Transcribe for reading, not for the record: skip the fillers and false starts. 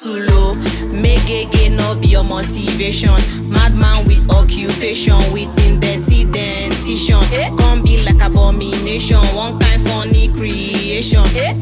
too low. Make gay no be your motivation. Madman with occupation, with in dirty dentition. Come be like abomination, one kind funny creation.